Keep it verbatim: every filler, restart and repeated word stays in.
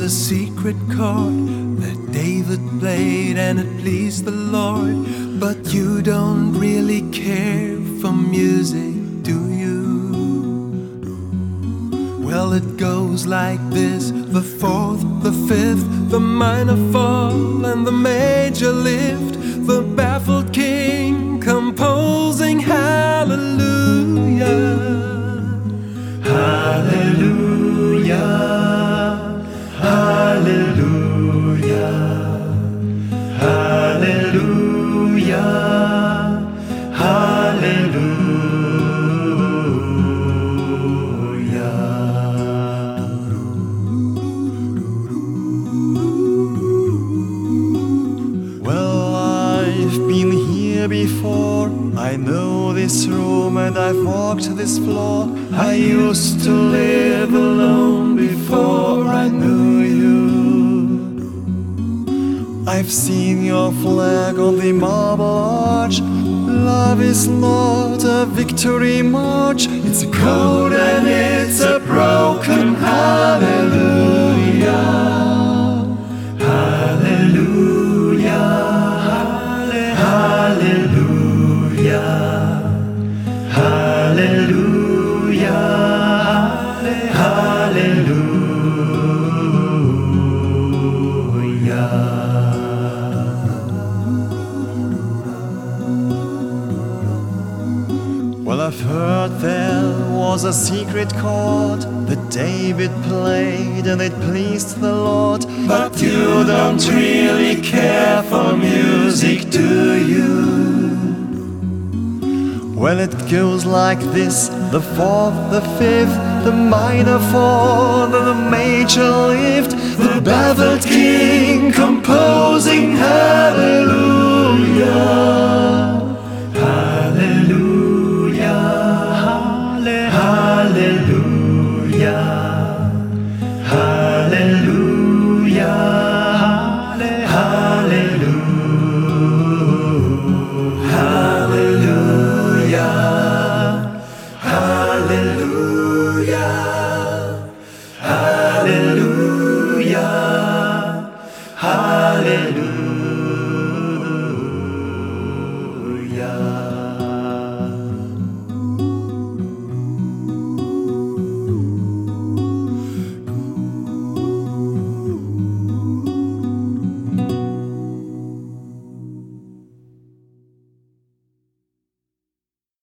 a secret chord that David played and it pleased the Lord. But you don't really care for music, do you? Well, it goes like this: the fourth, the fifth, the minor fall and the major lift, the baffled king composing hallelujah. Hallelujah, hallelujah, hallelujah, hallelujah. Well, I've been here before. I know this room and I've walked this floor. I used to live alone before I knew you. I've seen your flag on the marble arch. Love is not a victory march. It's a Cold and it's a broken hallelujah. Hallelujah, hallelujah, hallelujah, hallelujah. Well, I've heard there was a secret chord that David played and it pleased the Lord. But you don't really care for music, do you? Well, it goes like this: the fourth, the fifth, the minor fall, the major lift, the baffled king composing hallelujah.